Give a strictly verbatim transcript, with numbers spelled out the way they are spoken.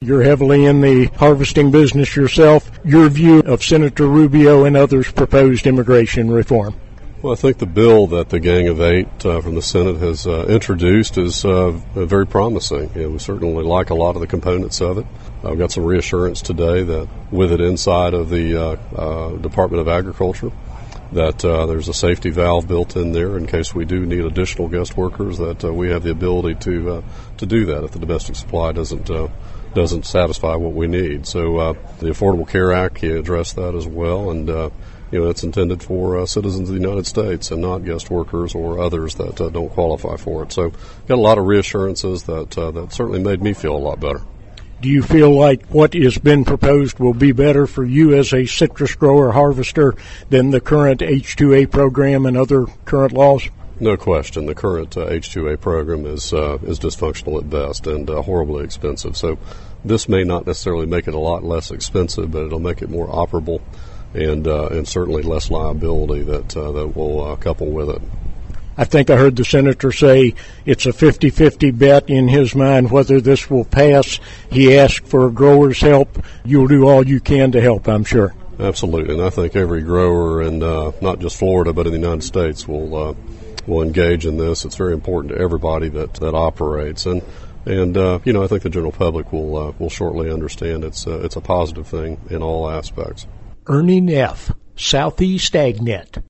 You're heavily in the harvesting business yourself. Your view of Senator Rubio and others' proposed immigration reform? Well, I think the bill that the Gang of Eight uh, from the Senate has uh, introduced is uh, very promising. Yeah, we certainly like a lot of the components of it. I've got some reassurance today that with it inside of the uh, uh, Department of Agriculture, that uh, there's a safety valve built in there in case we do need additional guest workers, that uh, we have the ability to uh, to do that if the domestic supply doesn't uh, doesn't satisfy what we need. So uh, the Affordable Care Act addressed that as well, and uh, you know it's intended for uh, citizens of the United States and not guest workers or others that uh, don't qualify for it. So got a lot of reassurances that uh, that certainly made me feel a lot better. Do you feel like what has been proposed will be better for you as a citrus grower harvester than the current H two A program and other current laws? No question. The current uh, H two A program is uh, is dysfunctional at best and uh, horribly expensive. So this may not necessarily make it a lot less expensive, but it'll make it more operable and uh, and certainly less liability that uh, that will uh, couple with it. I think I heard the senator say it's a fifty-fifty bet in his mind whether this will pass. He asked for growers' help. You'll do all you can to help, I'm sure. Absolutely, and I think every grower in uh, not just Florida but in the United States will uh, will engage in this. It's very important to everybody that, that operates, and and uh, you know I think the general public will uh, will shortly understand it's uh, it's a positive thing in all aspects. Ernie Neff, Southeast AgNet.